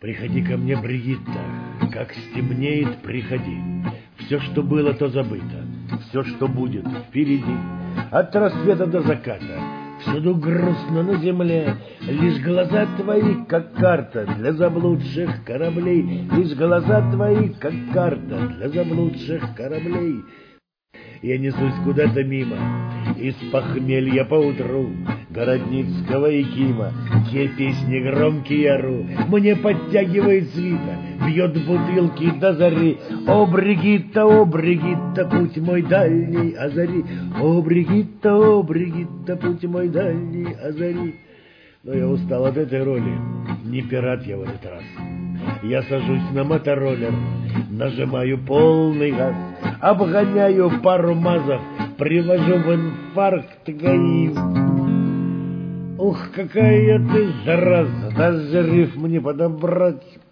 Приходи ко мне, Бригитта, как стемнеет, приходи. Все, что было, то забыто, все, что будет, впереди. От рассвета до заката, всюду грустно на земле. Лишь глаза твои, как карта для заблудших кораблей. Лишь глаза твои, как карта для заблудших кораблей. Я несусь куда-то мимо, из похмелья поутру, Городницкого и Кима, те песни громкие ору. Мне подтягивает свита, бьет бутылки до зари. О, Бригитта, путь мой дальний озари. О, Бригитта, путь мой дальний озари. Но я устал от этой роли, не пират я в этот раз. Я сажусь на мотороллер, нажимаю полный газ, обгоняю пару мазов, привожу в инфаркт ГАИ. Ух, какая ты зараза, даже рифм не подобрать.